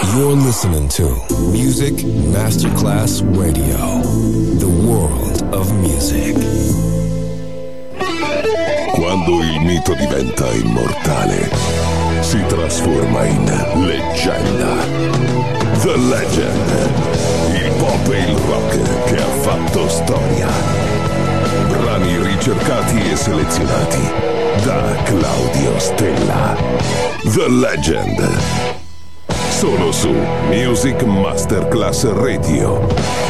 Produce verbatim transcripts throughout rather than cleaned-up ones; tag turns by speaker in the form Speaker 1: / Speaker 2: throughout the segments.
Speaker 1: You're listening to Music Masterclass Radio, the world of music.
Speaker 2: Quando il mito diventa immortale, si trasforma in leggenda. The Legend, il pop e il rock che ha fatto storia. Brani ricercati e selezionati da Claudio Stella. The Legend. Solo su Music Masterclass Radio.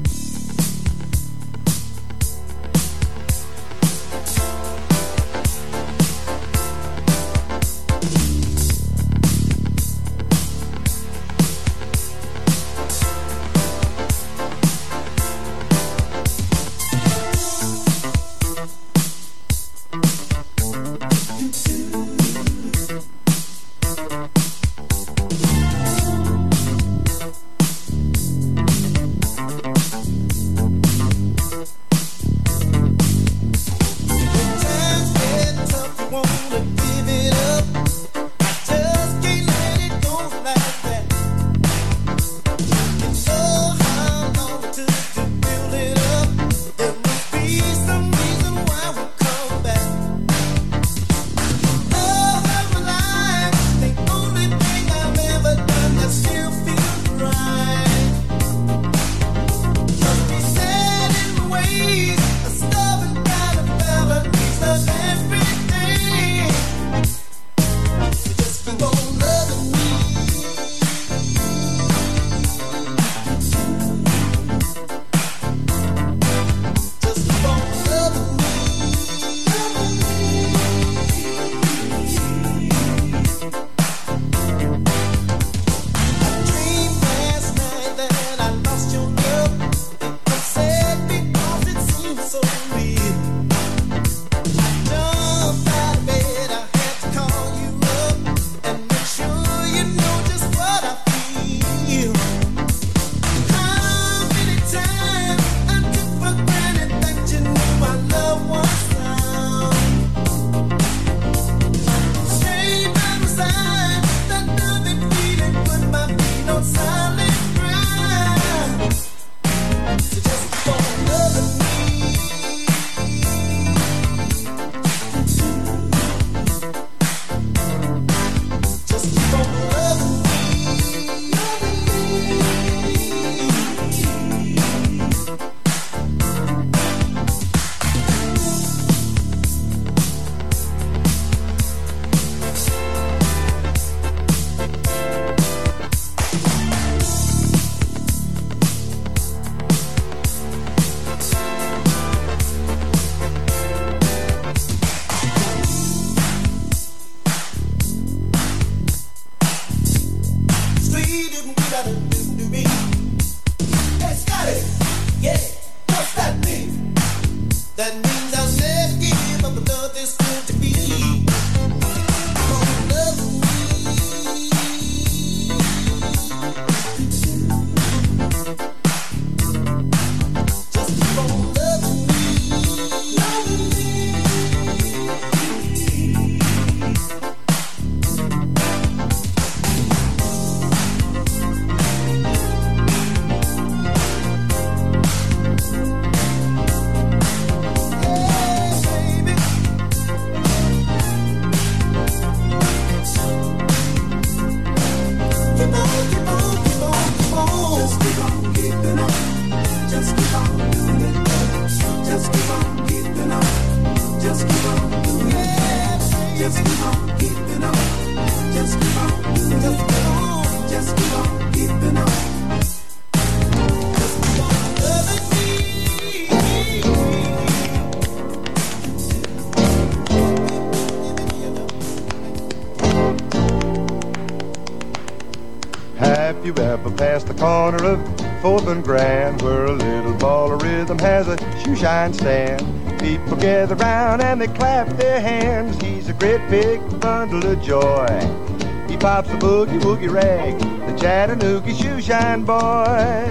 Speaker 3: Have you ever passed the corner of Fourth and Grand, where a little ball of rhythm has a shoe shine stand? People gather round and they clap their hands. He's a great big bundle of joy. He pops a boogie woogie rag, the Chattanooga shoe shine boy.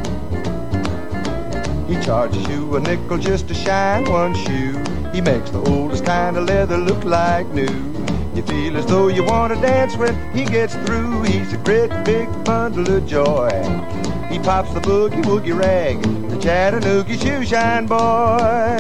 Speaker 3: He charges you a nickel just to shine one shoe. He makes the oldest kind of leather look like new. You feel as though you want to dance when he gets through. He's a great big bundle of joy. He pops the boogie woogie rag, the Chattanooga shoe shine boy.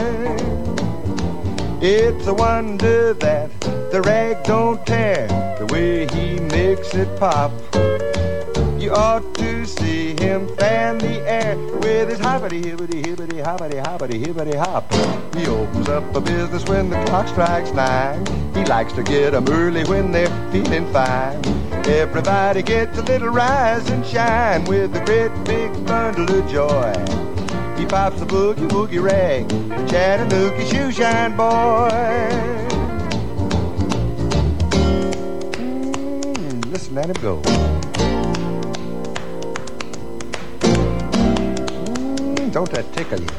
Speaker 3: It's a wonder that the rag don't tear, the way he makes it pop. You ought to see him fan the air with his hoppity hibbity hibbity hoppity hoppity hibbity hop. He opens up a business when the clock strikes nine. He likes to get 'em early when they're feeling fine. Everybody gets a little rise and shine with a great big bundle of joy. He pops the boogie woogie rag, the Chattanooga shoe shine boy. Mm, listen, let him go. Mm, don't that tickle you?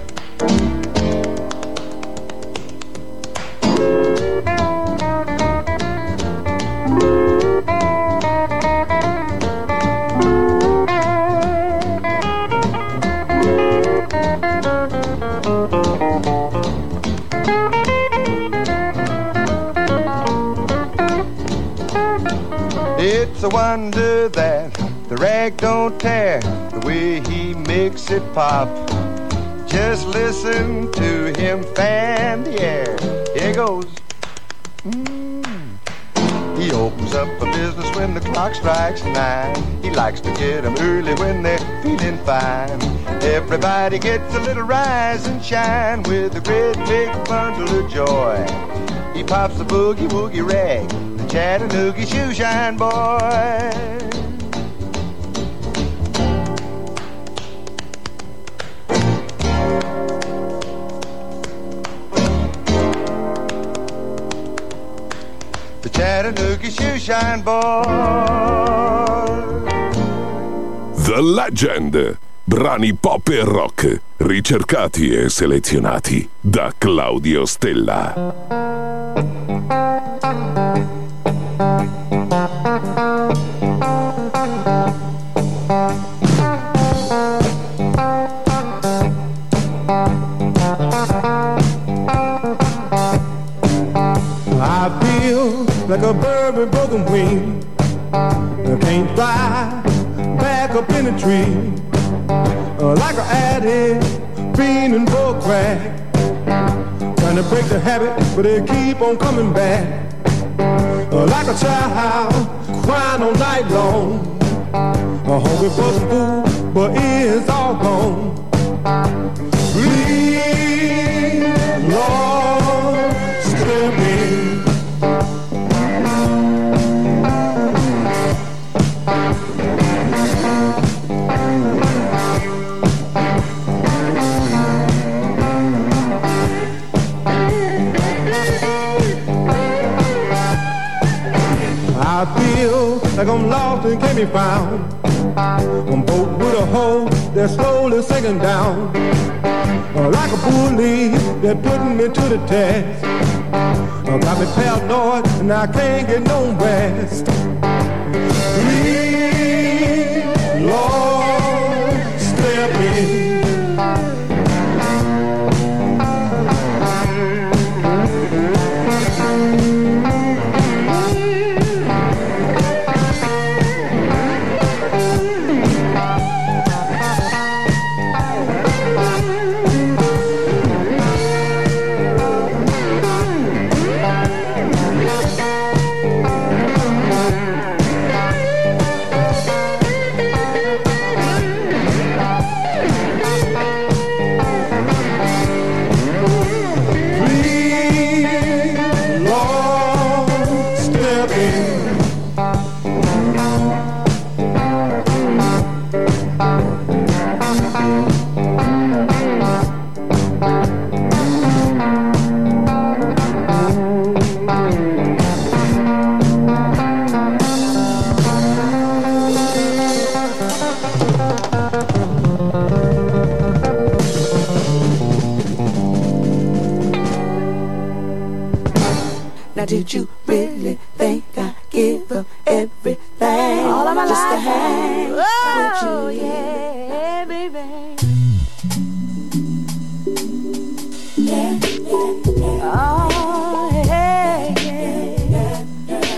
Speaker 3: It's a wonder that the rag don't tear, the way he makes it pop. Just listen to him fan the air. Here goes. Mm. He opens up a business when the clock strikes nine. He likes to get 'em early when they're feeling fine. Everybody gets a little rise and shine with a great big bundle of joy. He pops the boogie woogie rag, the Chattanooga shoe shine boy. The Chattanooga shoe shine boy.
Speaker 2: The Legend. Brani pop e rock, ricercati e selezionati da Claudio Stella.
Speaker 4: I feel like a bird with broken wings. I can't fly back up in a tree. Uh, like an addict, fiending for a crack. Trying to break the habit, but they keep on coming back. Uh, like a child, crying all night long. Uh, hungry for some food, but it's all gone. Please, Lord, spare me. I feel like I'm lost and can't be found. I'm boat with a hole that's slowly sinking down. Uh, like a bully that's putting me to the test. Uh, got me paranoid and I can't get no rest. Please, Lord, step in.
Speaker 5: Now did you really think I give up everything all of my just life to hang with you? Yeah, baby. Yeah, yeah, yeah. Oh, yeah, yeah, yeah.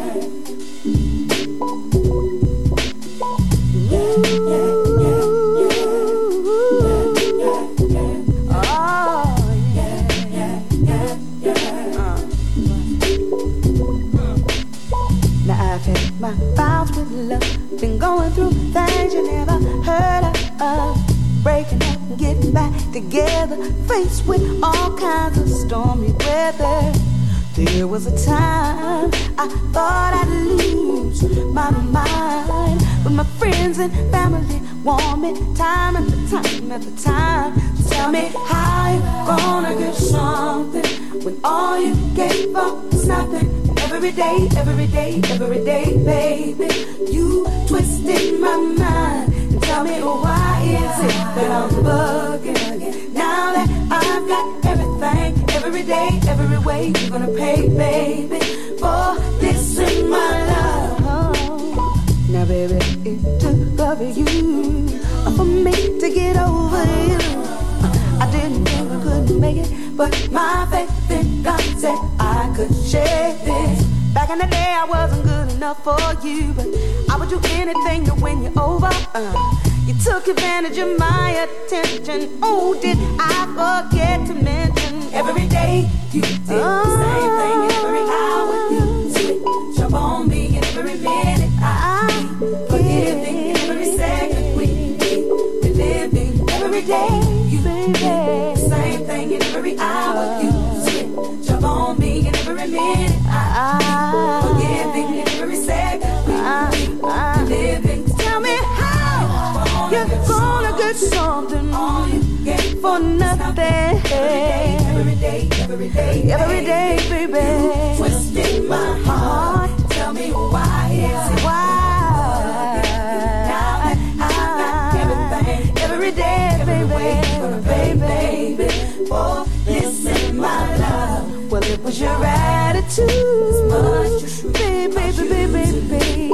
Speaker 5: bouts with love, been going through things you never heard of. Breaking up and getting back together, faced with all kinds of stormy weather. There was a time I thought I'd lose my mind, but my friends and family warned me time after time after time. Tell me how you gonna get something when all you gave up is nothing. And every day, every day, every day, baby, you twisted my mind. And tell me why is it that I'm bugging now that I've got everything. Every day, every way, you're gonna pay, baby, for this in my love. Now, baby, it took of you for me to get over you. I didn't think I could make it, but my faith in God said I could share this. Back in the day, I wasn't good enough for you, but I would do anything to win you over. Uh, you took advantage of my attention. Oh, did I forget to mention? Every day you did oh, the same thing, and every hour you switch up on me, and every minute I keep forgiving, and every second we keep living. Every day you did the same thing, and every hour you switch up on me, and every minute I keep forgiving, and every second we keep living. Tell me how you're gonna get something for nothing. Every day, every day, every day, baby. Twisting my heart. Tell me why is it why? Now that I've got everything, every day, baby, baby, baby, for this in my love. Well, it was your attitude, baby, baby, baby, baby.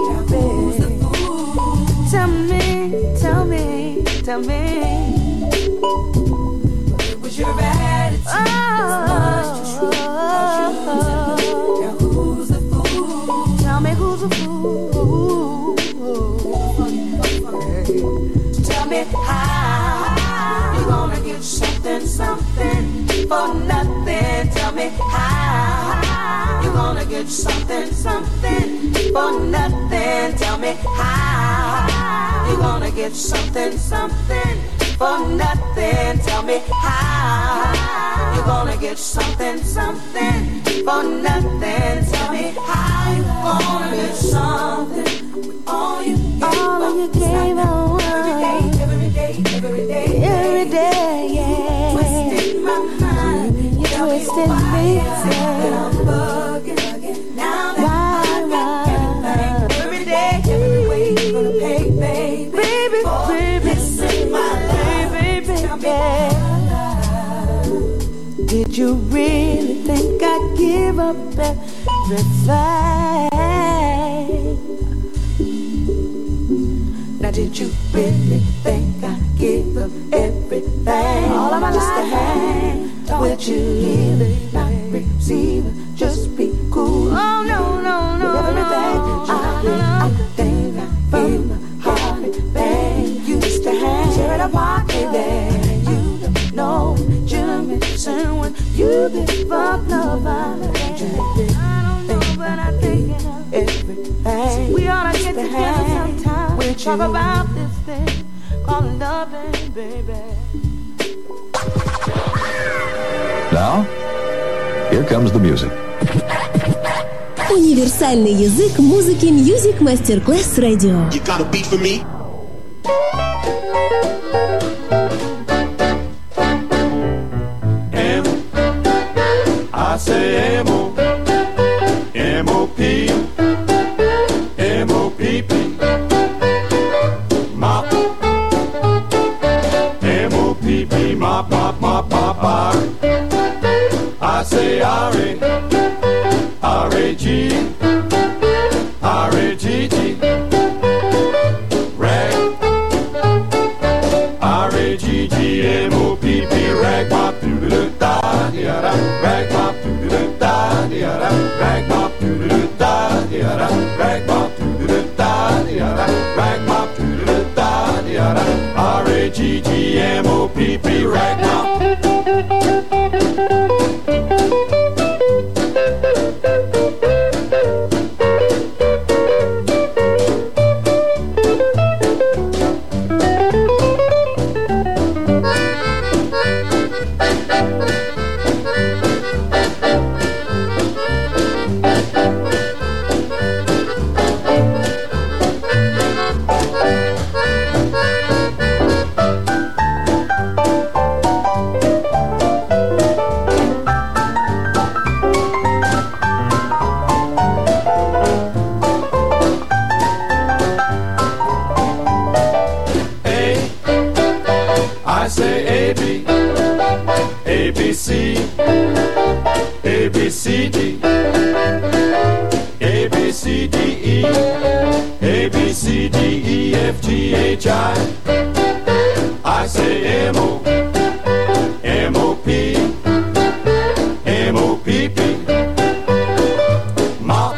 Speaker 5: Tell me, tell me, tell me. Your attitude oh, oh, oh, now who's the fool? Tell me who's the fool? Tell me how you gonna get something, something for nothing. Tell me how you gonna get something, something for nothing. Tell me how you gonna get something, something for nothing. Tell me how you gonna get something, something for nothing. Tell me how you gonna get something with all you gave all you gave up. Every day, every day, every day, every day, yeah. Twisting my mind, you twisted me. I'm bugging now that I got everything. Every day, every way, you're gonna pay, baby, baby, baby. Listen, my love. Did you really think I'd give up everything? Now did you really think I'd give up everything? All of my just life to hang with you, live, not receive, just be cool. Oh no, no, no, with everything no, I, no, no. I think I from my heart and bang. You used to hang, tear it apart, baby. No, Jimmy, saying when you give up love, I don't know, but I think everything. We ought to get together sometime. We'll talk about this thing called loving, baby.
Speaker 6: Now, here comes the music.
Speaker 7: Универсальный язык музыки Music Masterclass Radio.
Speaker 8: You got a beat for me?
Speaker 9: I say M O M O P M O P P Mop M O P P Mop, mop, mop, mop, mop. I say R A R A G R A G G Rag R A G G M O P P Rag mop doo doo da da da Rag mop doo doo da da da Rag mop doo doo da da da Rag mop doo doo da da da Rag mop doo doo da da da R A G G M O P P Rag mop. C, A, B, C, D, A, B, C, D, E, A, B, C, D, E, F, G, H, I. I say M, O, M, O, P, M, O, P, P, mop,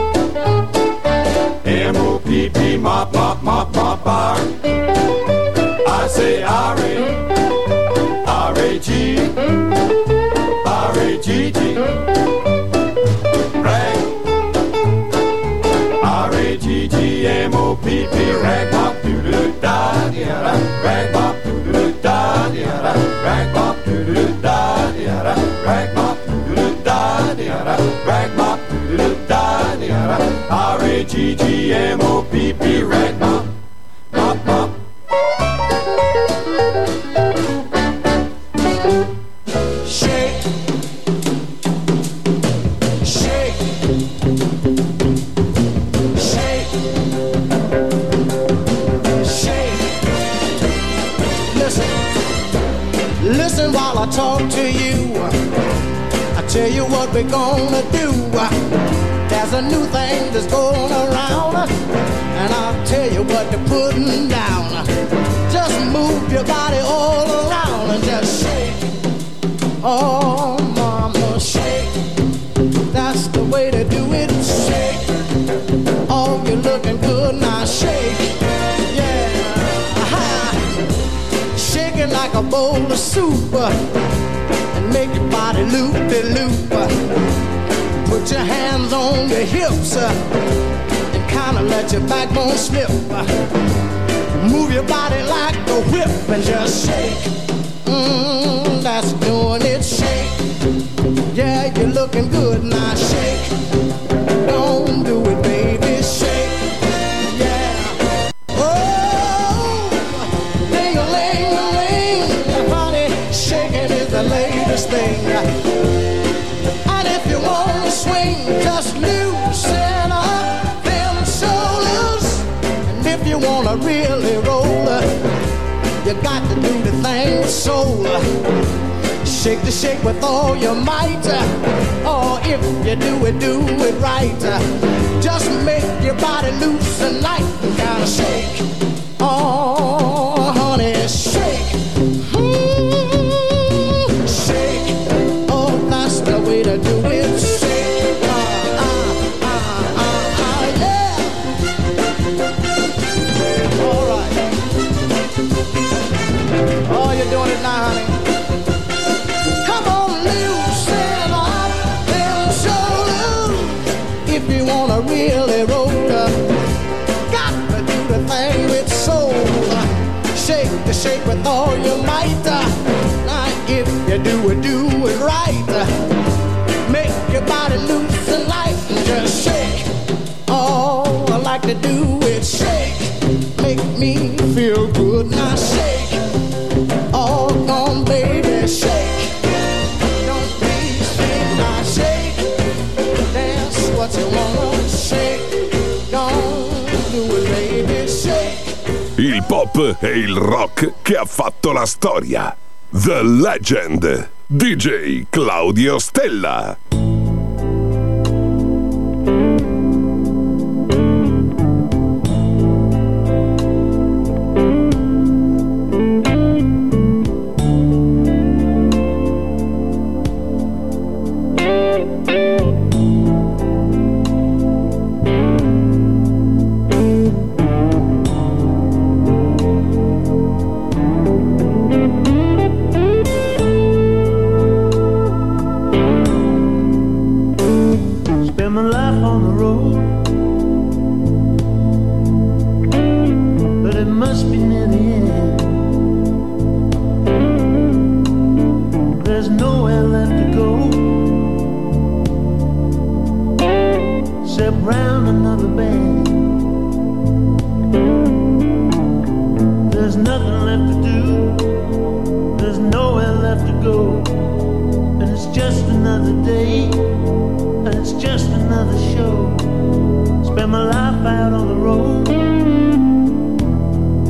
Speaker 9: M, O, P, P, mop, mop, mop, mop, R. I say R, A, R, A, G, R, A, G, G, rag, R, A, G, G, M, O, P, P, rag, mop, doo-doo, da, da, rag, mop, doo-doo, da, da, rag, mop, doo-doo, da, da, rag, mop, doo-doo, da, da, rag, mop, doo-doo, da, da, R, A, G, G, M, O, P, P, rag, mop, mop, mop. Shake, shake, shake, shake. Listen, listen while I talk to you. I tell you what we're gonna do. There's a new thing that's going around, and I'll tell you what they're putting down. Just move your body all around and just shake. Oh, mama, shake. That's the way to do it. Shake. Oh, you're looking good now. Shake. Yeah. Aha. Shake it like a bowl of soup and make your body loop-de-loop. Put your hands on your hips and kind of let your backbone slip. Move your body like a whip and just shake. Mmm, that's doing it. Shake. Yeah, you're looking good now. Shake. Don't do it, baby. Shake. Yeah. Oh, ding-a-ling-a-ling. Honey, shaking is the latest thing. And if you want to swing, just loosen up them shoulders. And if you want to really roll, you got to do the thing with soul. Shake the shake with all your might. Or if you do it, do it right. Just make your body loose and light and kind of shake. Oh, honey, shake. Mm-hmm. Shake. Oh, that's the way to do it. Shake. Uh, uh, uh, uh, uh, yeah. All right. Oh, you're doing it now, honey. Come on, loosen up them shoulders. If you wanna really roll, got to do the thing with soul. Shake the shake with all your might. Now, if you do it, do it right. Make your body loose and light and just shake. Oh, I like to do it. Shake, make me feel good. Now shake. Oh, come baby, shake. Don't be ashamed, now shake. Dance what you wanna shake. Don't do it, baby, shake.
Speaker 2: Il pop e il rock che ha fatto la storia. The Legend, D J Claudio Stella.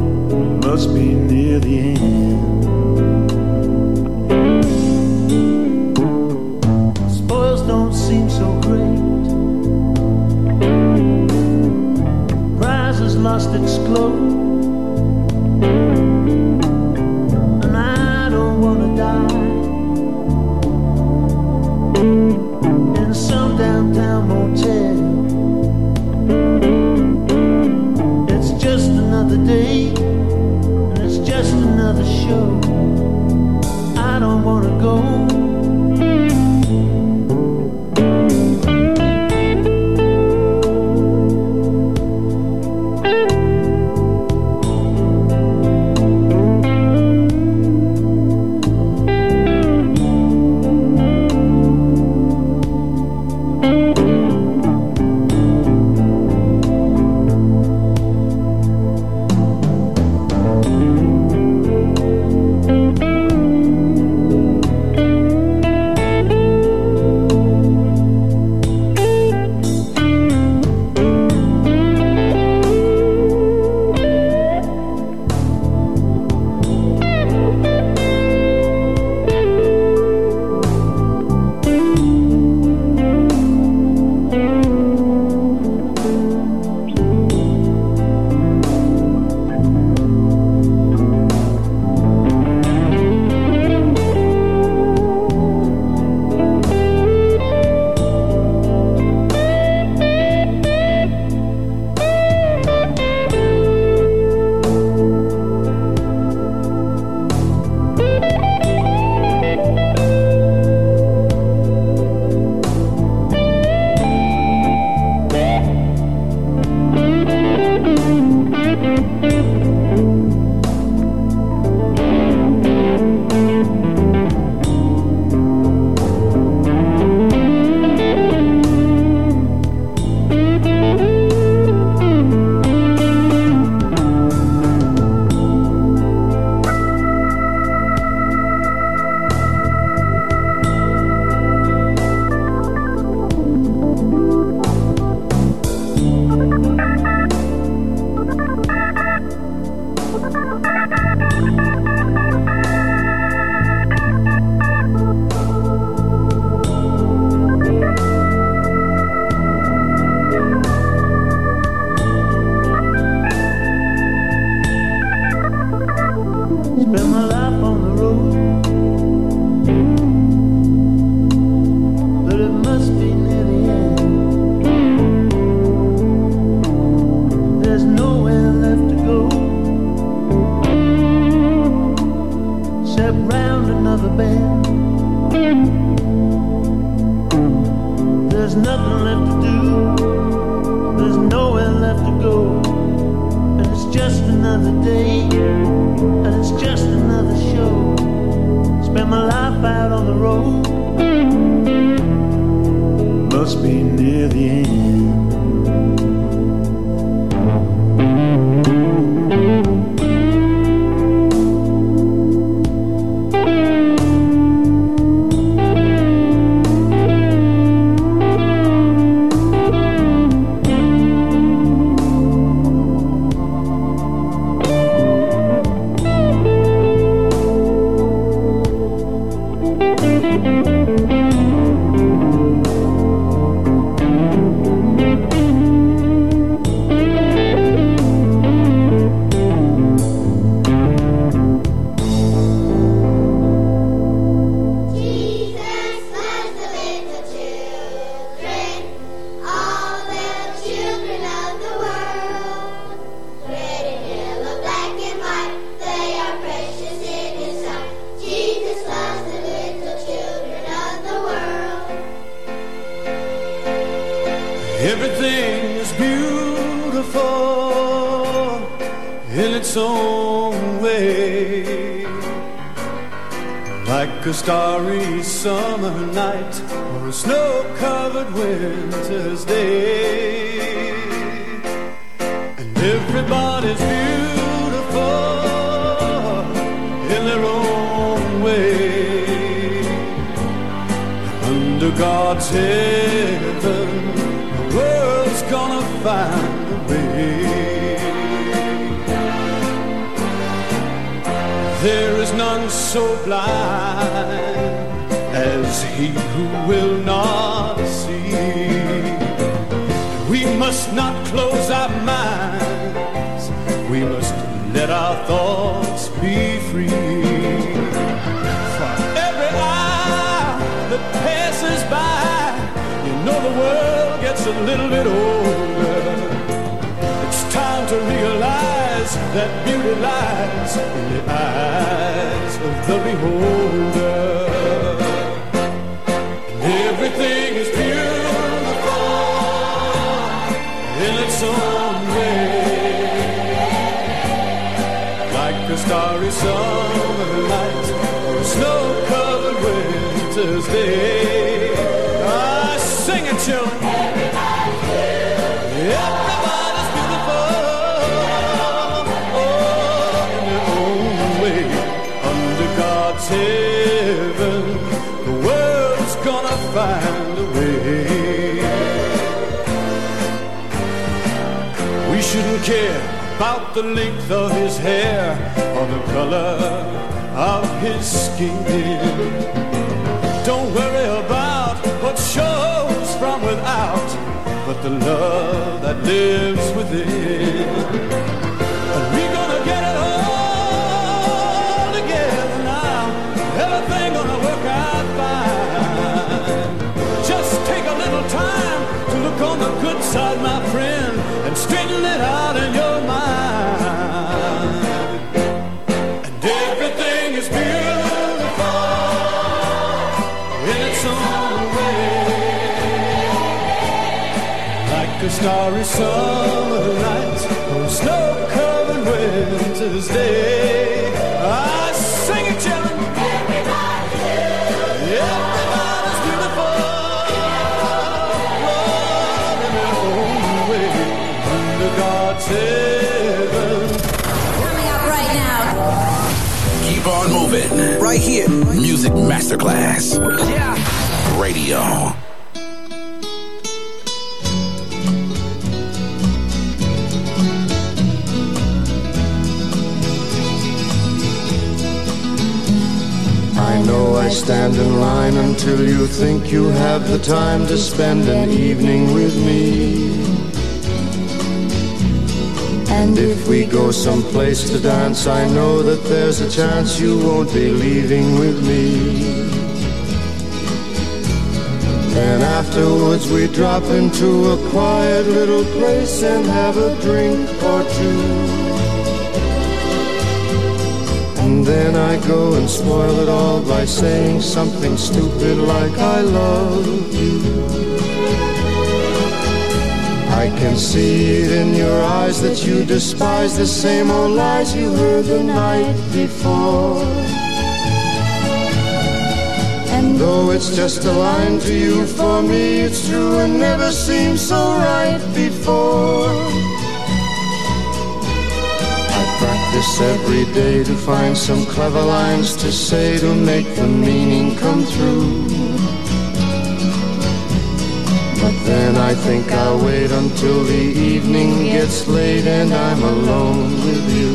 Speaker 8: Must be near the end. cheeks glow, and I don't wanna die in some downtown motel. It's just another day, and it's just another show. I don't wanna go.
Speaker 10: A starry summer night or a snow-covered winter's day, and everybody's beautiful in their own way. Under God's heaven, the world's gonna find a way. There is none so blind as he who will not see. We must not close our minds we must let our thoughts be free. For every hour that passes by, you know the world gets a little bit older. It's time to realize that beauty lies in the eyes of the beholder. Everything is beautiful in its own way, like a starry summer night or a snow-covered winter's day. Ah, sing it, children. Everybody's beautiful. Everybody's beautiful. Oh, in their own way. Under God's heaven, the world's gonna find a way. We shouldn't care about the length of his hair or the color of his skin. Don't worry about what shows from without, but the love that lives within. And we're gonna get it all together now. Everything gonna work out fine. Just take a little time to look on the good side, my friend, and straighten it out in your mind. And everything is beautiful in its own way, like a starry summer night or a snow-covered winter's day. I sing it, children. Everybody's beautiful. Everybody's beautiful. Oh, in their own way, under God's heaven.
Speaker 11: Coming up right now.
Speaker 12: Keep on moving. Right here. Music Masterclass. Yeah. Radio.
Speaker 4: I know I stand in line until you think you have the time to spend an evening with me. And if we go someplace to dance, I know that there's a chance you won't be leaving with me. Then afterwards we drop into a quiet little place and have a drink or two. And then I go and spoil it all by saying something stupid like I love you. I can see it in your eyes that you despise the same old lies you heard the night before. And though it's just a line to you, for me it's true and never seemed so right before. Practice every day to find some clever lines to say to make the meaning come through. But then I think I'll wait until the evening gets late and I'm alone with you.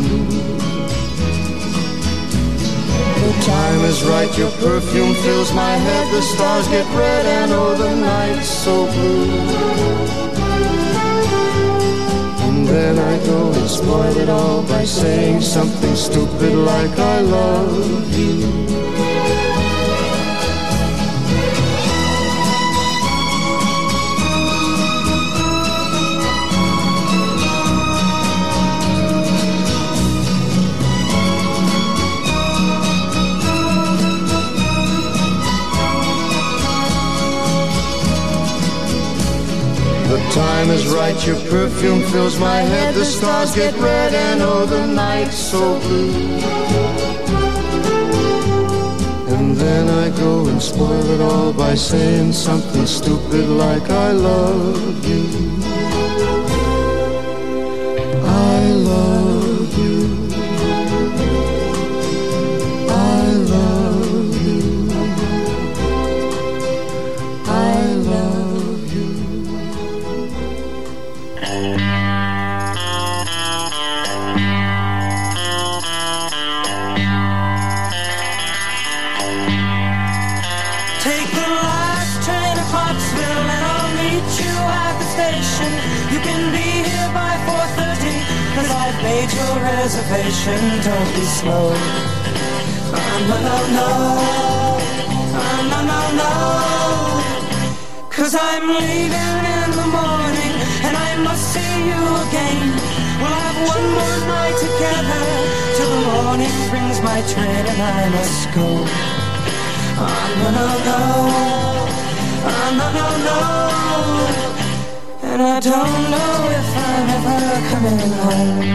Speaker 4: The time is right, your perfume fills my head, the stars get red and oh the night's so blue. And then I go and spoil it all by saying something stupid like I love you. The time is right, your perfume fills my head, the stars get red and oh the night's so blue. And then I go and spoil it all by saying something stupid like I love you. I love you. I love you. I love you.
Speaker 8: Take the last train to Pottsville and I'll meet you at the station
Speaker 13: your reservation, don't be slow. Oh, no, no, no. Oh, no, no, no. 'Cause I'm leaving in the morning, and I must see you again. We'll have one more night together, till the morning brings my train and I must go. Oh, no, no, no. Oh, no, no, no. And I don't know if I'm ever coming home.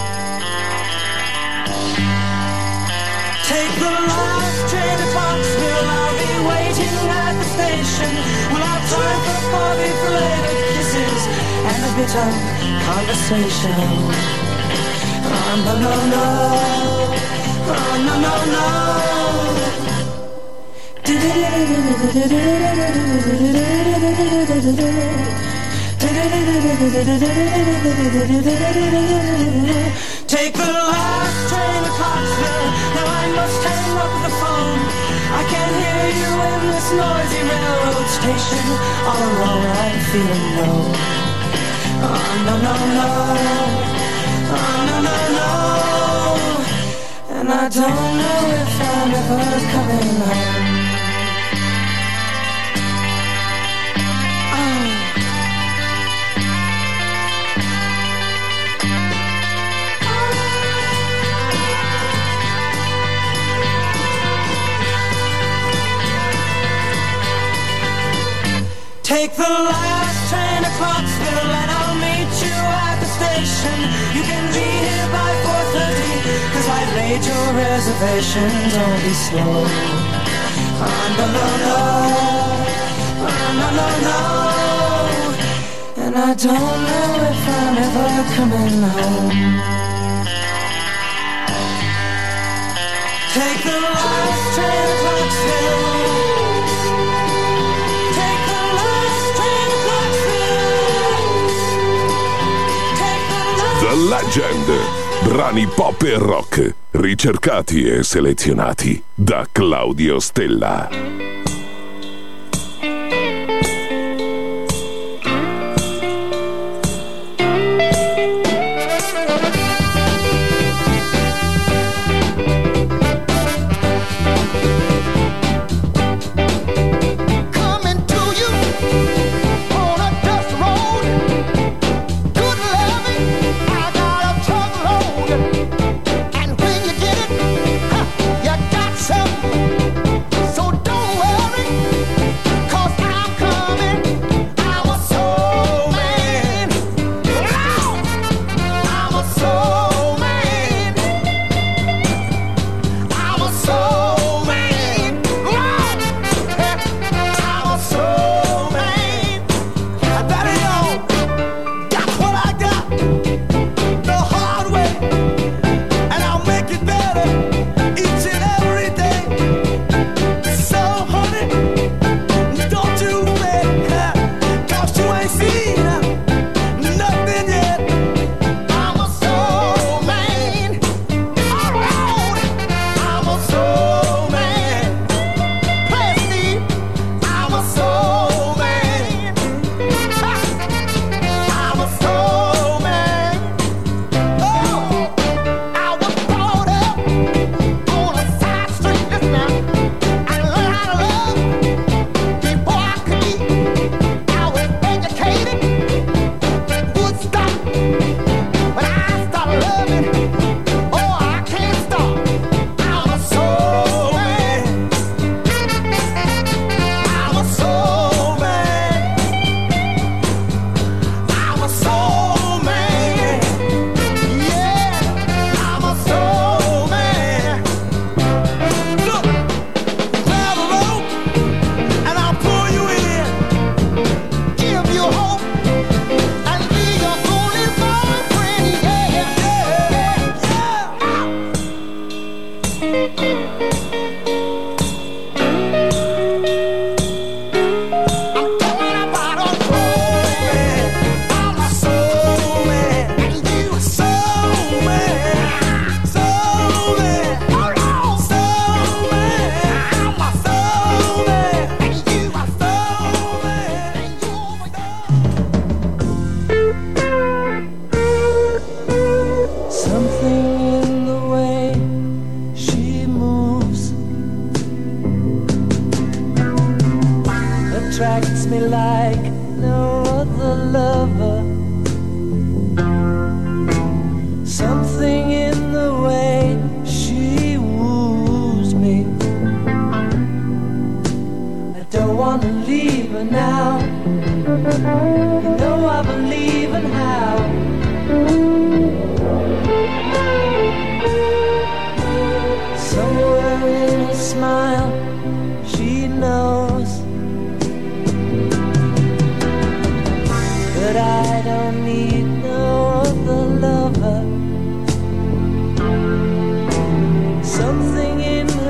Speaker 13: Take the last train to Foxville, I'll be waiting at the station. We'll have time for coffee-flavored kisses and a bit of conversation. Oh, no, no, no. Oh, no, no, no. Take the last train to Clarksville. Now I must hang up the phone. I can't hear you in this noisy railroad station. All alone I'm feeling low. Oh, no, no, no. Oh, no, no, no. And I don't know if I'm ever coming home. Take the last train to Clarksville and I'll meet you at the station. You can be here by four thirty, 'cause I laid your reservation, don't be slow. Oh, no, no, no. Oh, no, no, no. And I don't know if I'm ever coming home. Take the last train to Clarksville.
Speaker 2: The Legend, brani pop e rock, ricercati e selezionati da Claudio Stella.
Speaker 14: So don't worry.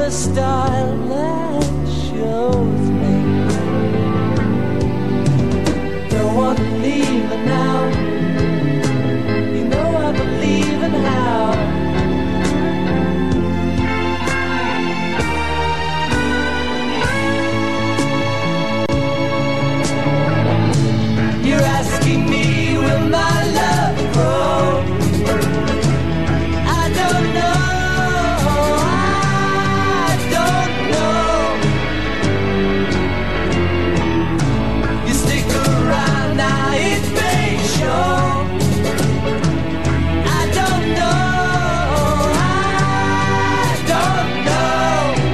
Speaker 13: a style that shows me. Don't want to leave her now. You know I believe in how. You're asking me, will my love grow? I don't know. I don't know. You stick around now, it may show. I don't know. I don't know.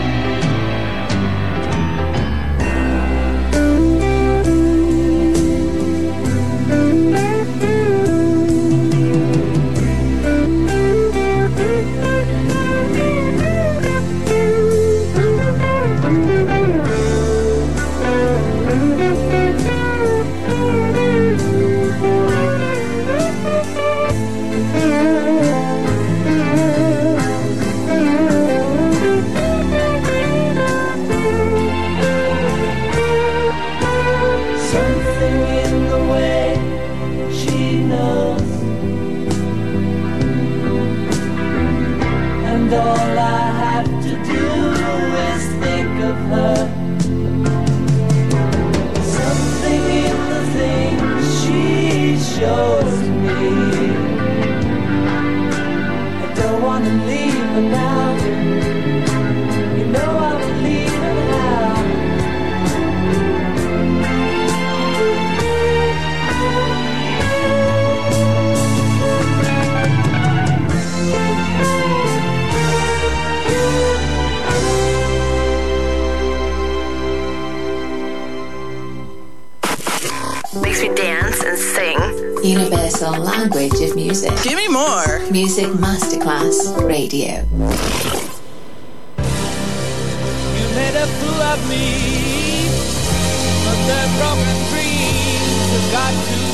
Speaker 13: Something in the way she knows, and all I have to do is think of her. Something in the things she shows me. I don't want to leave her now. You know I believe in how.
Speaker 14: Makes me dance and sing.
Speaker 15: Universal language of music.
Speaker 14: Give me more.
Speaker 15: Music Masterclass Radio.
Speaker 13: You made a fool of me, but the broken dreams have got to end.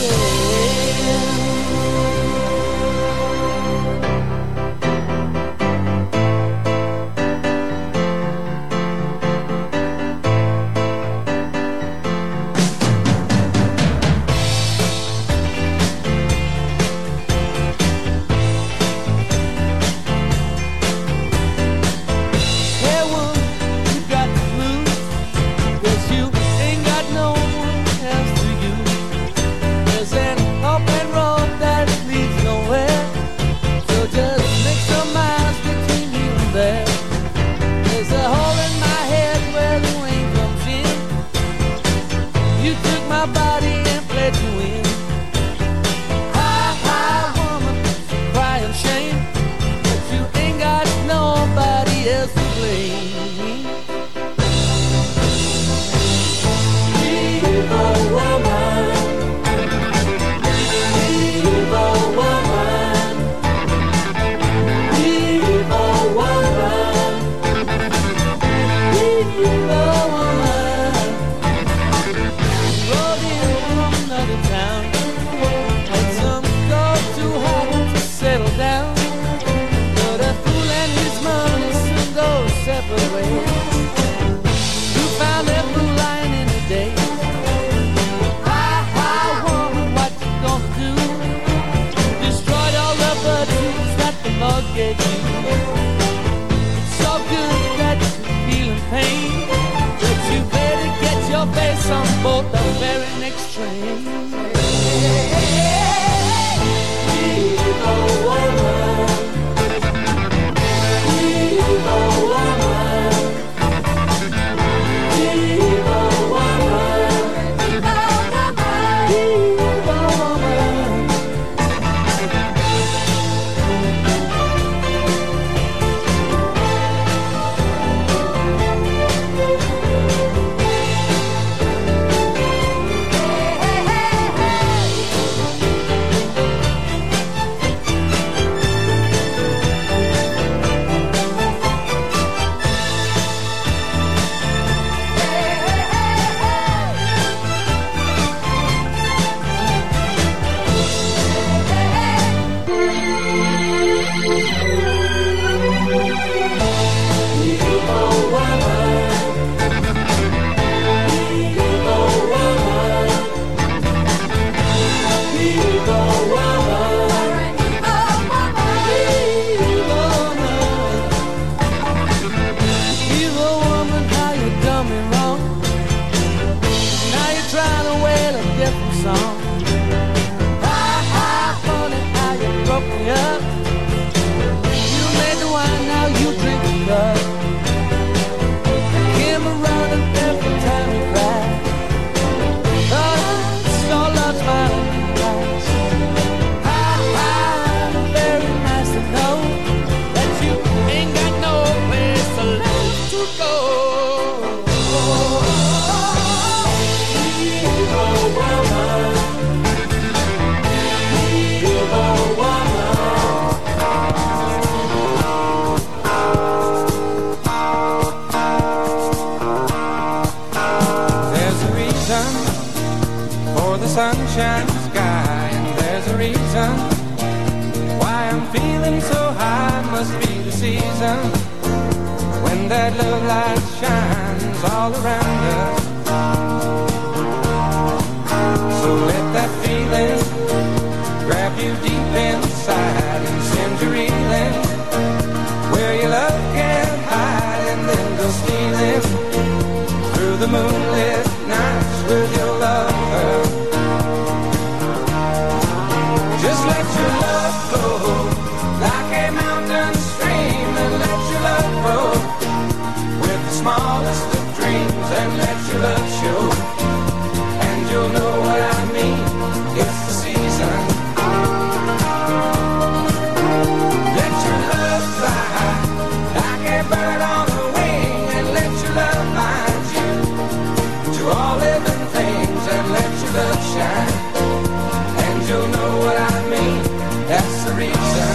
Speaker 13: Hey, woman, you got the blues, 'cause you ain't got no one else to use. There's an open road that leads nowhere, so just make some miles between you and there. There's a hole in my head where the rain comes in. You took my body and played to win. Hi, hi, woman, crying shame, but you ain't got nobody else to blame. Evil woman, evil woman, evil woman, evil woman. Rode in from another town, had some gold too hard to settle down. But a fool and his money soon go separate ways. You found that blue line in the day. Hi, hi, woman, what you gonna do? Destroyed all the virtues that the Lord gave you. It's so good that you're feeling pain, but you better get your face on board the very next train. Evil woman, evil woman, evil woman, evil woman.
Speaker 16: that love light shines all around us. So let that feeling grab you deep inside and send you reeling where your love can't hide, and then go stealing through the moonlit nights with your lover. Just let your love flow like a mountain stream, and let your love grow with the smallest of dreams, and let your love show, and you'll know what I mean. It's the season. Let your love fly like a bird on a wing, and let your love bind you to all living things, and let your love shine, and you'll know what I mean. That's the reason.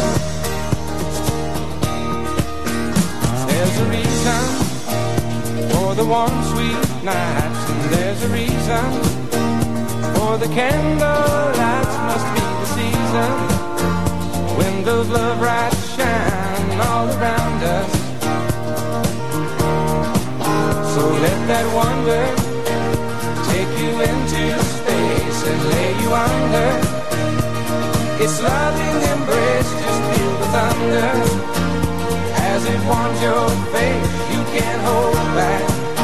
Speaker 16: There's a reason for the warm, sweet nights, and there's a reason for the candle lights. Must be the season when those love lights shine all around us. So let that wonder take you into space and lay you under its loving embrace. Just feel the thunder as it warms your face. You can't hold back.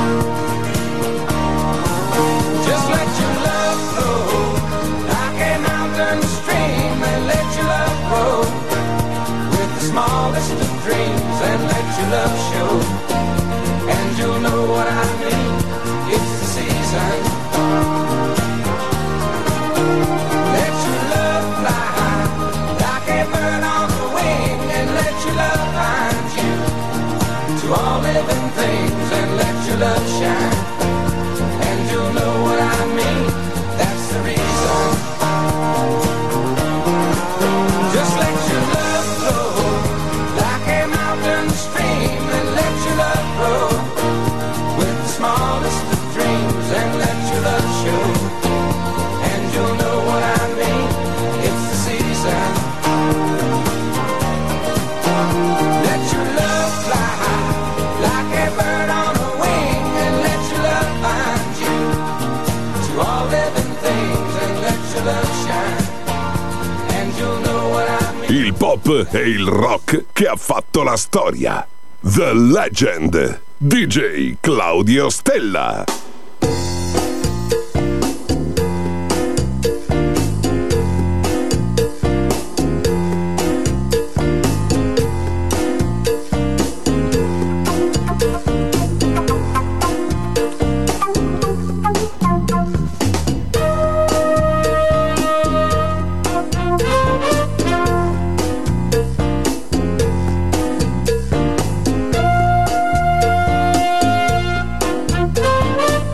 Speaker 16: Just let your love flow like a mountain stream, and let your love grow with the smallest of dreams, and let your love show, and you'll know what I mean. It's the season. Let your love fly like a bird on the wing, and let your love find you to all living things, and let your love shine, and you'll know what I mean. That's the reason. Just let your love flow like a mountain stream, and let your love grow with the smallest of dreams, and let your love show, and you'll know what I mean. It's the season. Let your love fly like a bird on a wing, and let your love find you to all living things, and let your love shine, and you'll know what I mean.
Speaker 2: Il pop e il rock che ha fatto la storia. The Legend. D J Claudio Stella.
Speaker 16: Thank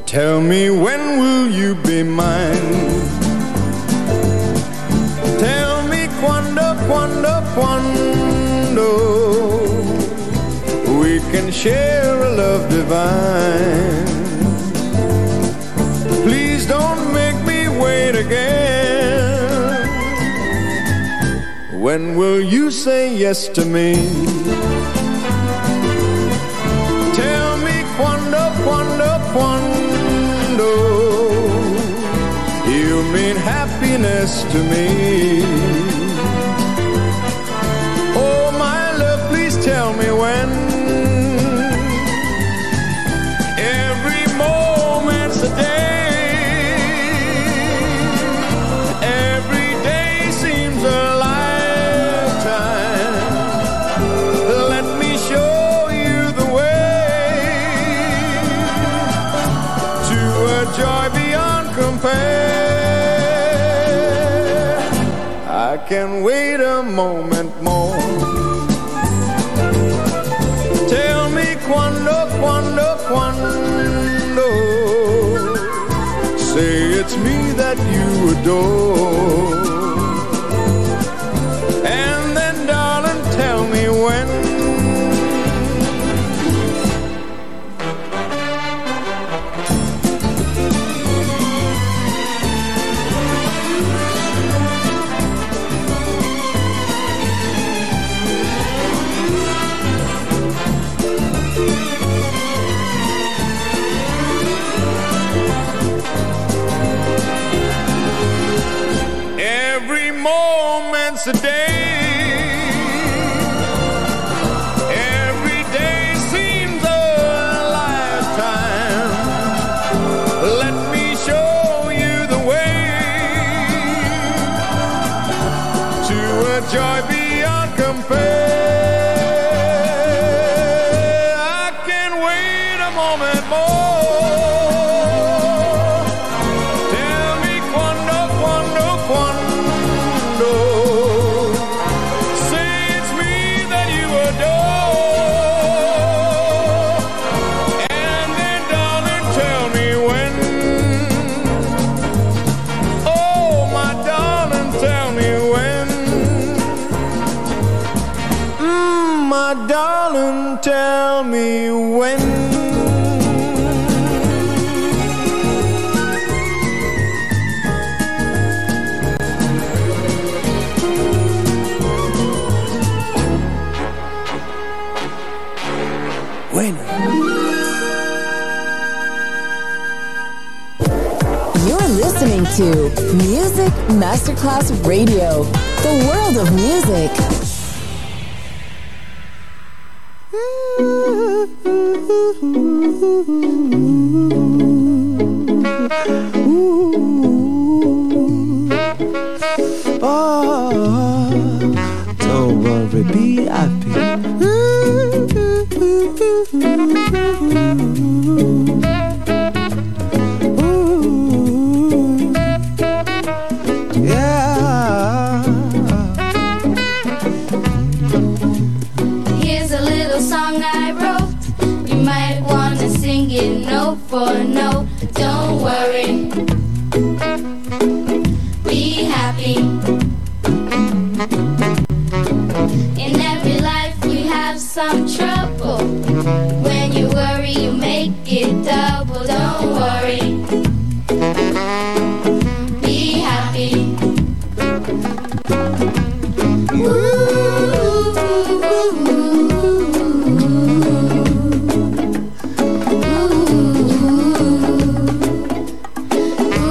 Speaker 4: Tell me, when will you be mine? Tell me, quando, quando, quando we can share a love divine. Please don't make me wait again. When will you say yes to me? Tell me, quando, quando, quando you mean happiness to me. Oh, my love, please tell me when. Every moment's a day. Every day seems a lifetime. Let me show you the way to a joy beyond compare. I can wait a moment more. Tell me, quando, quando, quando say it's me that you adore. And then, darling, tell me when. A day, every day seems a lifetime. Let me show you the way to a joy beyond compare. I can't wait a moment more. Tell me, quando, quando, quando darling, tell me when. When?
Speaker 17: You're listening to Music Masterclass Radio, the world of music.
Speaker 4: Oh, don't worry, be happy. Yeah.
Speaker 18: Here's a little song I wrote. You might want to sing it note for note. Don't worry, be happy. In every life we have some trouble. When you worry, you make it double. Don't worry, be happy. Ooh.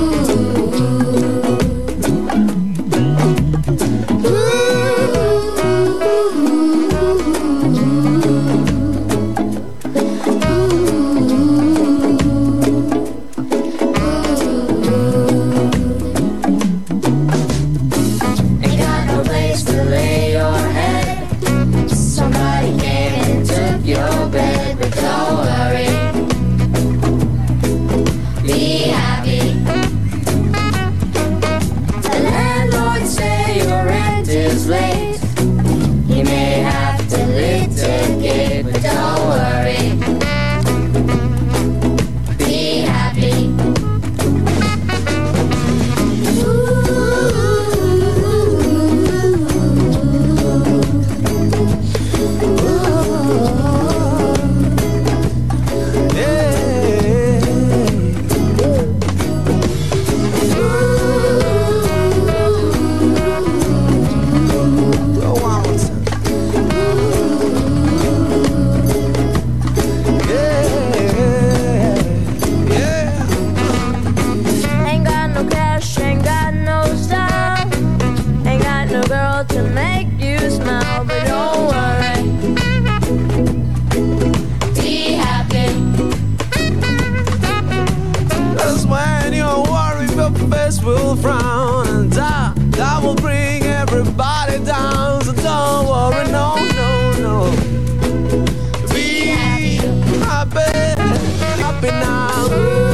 Speaker 4: will frown, and I, I will bring everybody down. So don't worry, no, no, no. Be happy, happy now.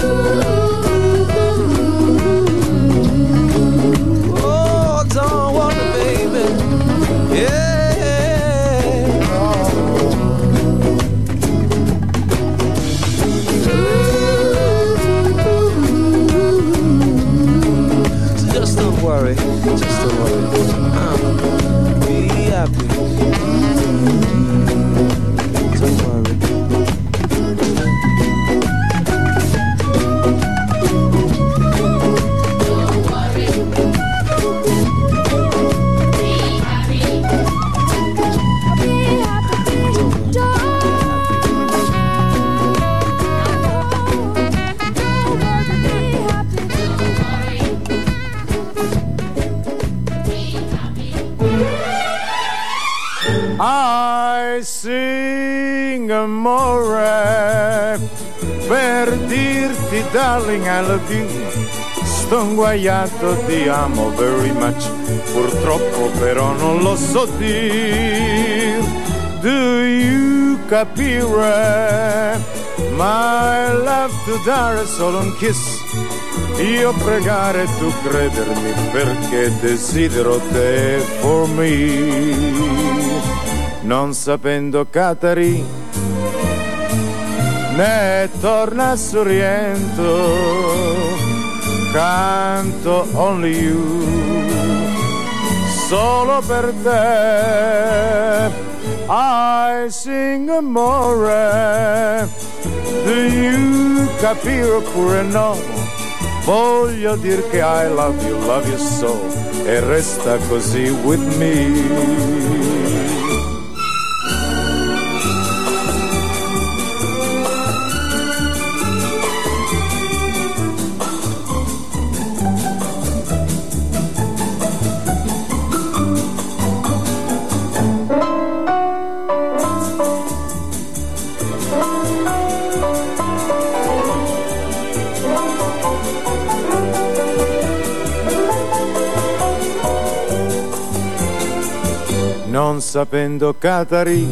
Speaker 4: Oh, don't worry, baby. Yeah. Just don't worry, just don't worry. Uh, be happy. Don't worry.
Speaker 18: Don't worry. Be happy. Be happy.
Speaker 10: I sing amore per dirti darling I love you. Sto inguaiato, ti amo very much. Purtroppo però non lo so dir. Do you capire? My love to dare solo un kiss. Io pregare, tu credermi, perché desidero te for me. Non sapendo Catari né torna Sorrento, canto only you, solo per te. I sing amore, do you capire oppure no? Voglio dir che I love you, love you so, e resta così with me. Non sapendo Catari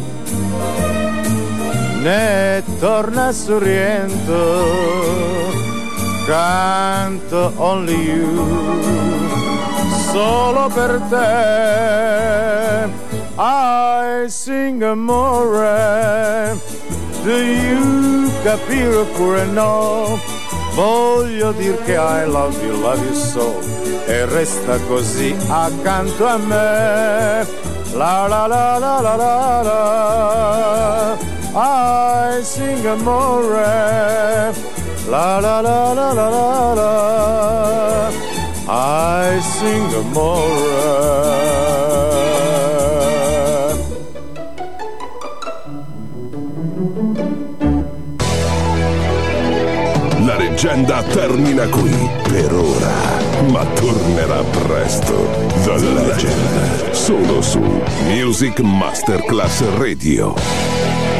Speaker 10: né torna Sorrento, canto only you, solo per te. I sing amore, do you capire oppure no? Voglio dir che I love you, love you so, e resta così accanto a me. La la la la la la la, I sing amore. La la la la la la la, I sing amore.
Speaker 2: La leggenda termina qui per ora, ma tornerà presto. The Legend, solo su Music Masterclass Radio.